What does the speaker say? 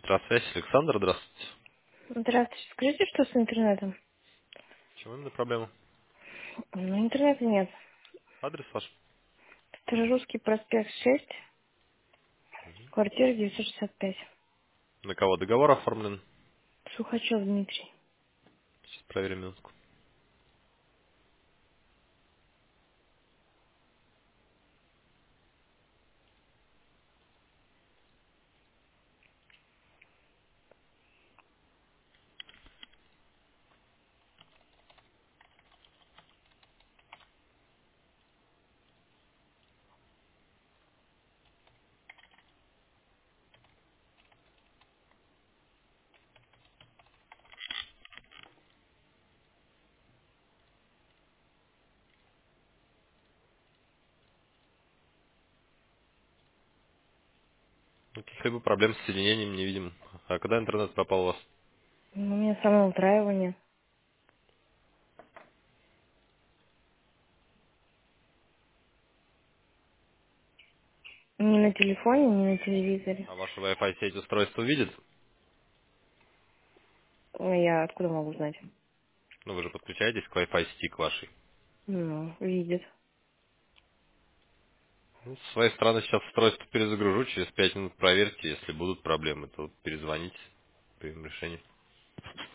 Метросвязь, Александр, здравствуйте. Здравствуйте. Скажите, что с интернетом? В чем именно проблема? Ну, интернета нет. Адрес ваш? Старорусский проспект 6, квартира 965. На кого договор оформлен? Сухачев Дмитрий. Сейчас проверим минутку. Каких-либо проблем с соединением не видим. А когда интернет пропал у вас? Ну, у меня самоустраивание. Ни на телефоне, ни на телевизоре. А ваша Wi-Fi сеть устройство видит? Ну, я откуда могу знать? Ну, вы же подключаетесь к Wi-Fi сети к вашей. Ну, видит. Ну, с своей стороны сейчас устройство перезагружу, через 5 минут проверьте, если будут проблемы, то перезвоните, примем решение.